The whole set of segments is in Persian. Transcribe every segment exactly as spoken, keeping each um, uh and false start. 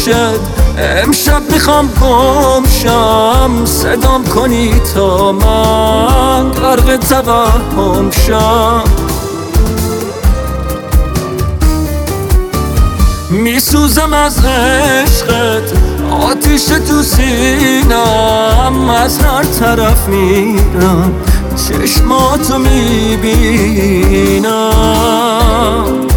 امشب میخوام گمشم، صدام کنی تا من غرق توهم شم. میسوزم از عشقت، آتیش تو سینم، از هر طرف میرم چشماتو میبینم.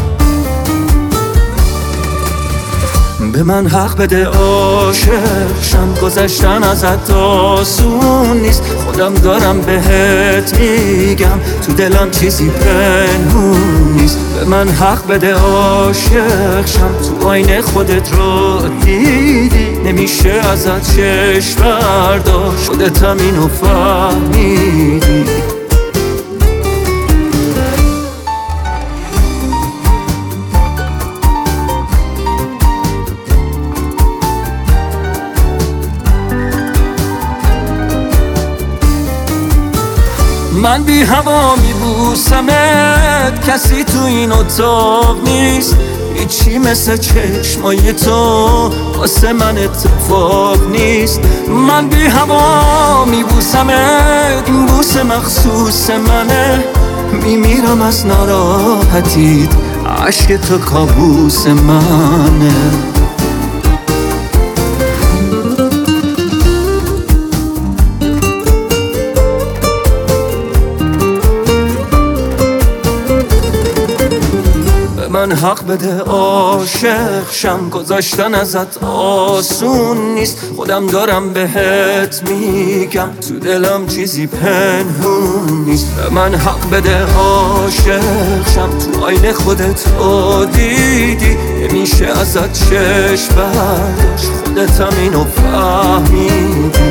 به من حق بده عاشق شم، گذشتن ازت آسون نیست، خودم دارم بهت میگم تو دلم چیزی پنهون نیست. به من حق بده عاشق شم، تو آینه خودت رو دیدی، نمیشه ازت چشم برداشت، خودتم اینو فهمیدی. من بی هوا میبوسمت، کسی تو این اتاق نیست، هیچی مثل چشمای تو واسه من اتفاق نیست. من بی هوا میبوسمت، این بوسه مخصوص منه، میمیرم از ناراحتیت، عشق تو کابوس منه. من حق بده عاشق شم، گذاشتن ازت آسون نیست، خودم دارم بهت میگم تو دلم چیزی پنهون نیست. من حق بده عاشق شم، تو آینه خودت رو دیدی، نمیشه ازت چشم برداشت، خودتم اینو فهمیدی.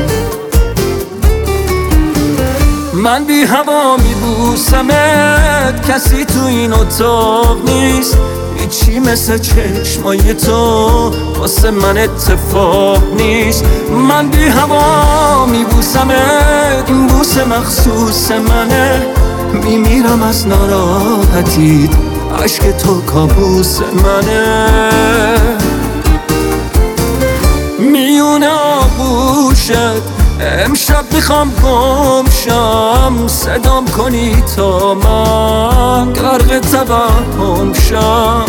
من بی هوا میبوسمت، کسی تو این اتاق نیست، هیچی مثل چشمای تو واسه من اتفاق نیست. من بی هوا میبوسمت، این بوسه مخصوص منه، میمیرم از ناراحتیت، عشق تو کابوس منه. میونه آغوشت امشب میخوام گمشم، صدام کنی تا من غرق توهم شم.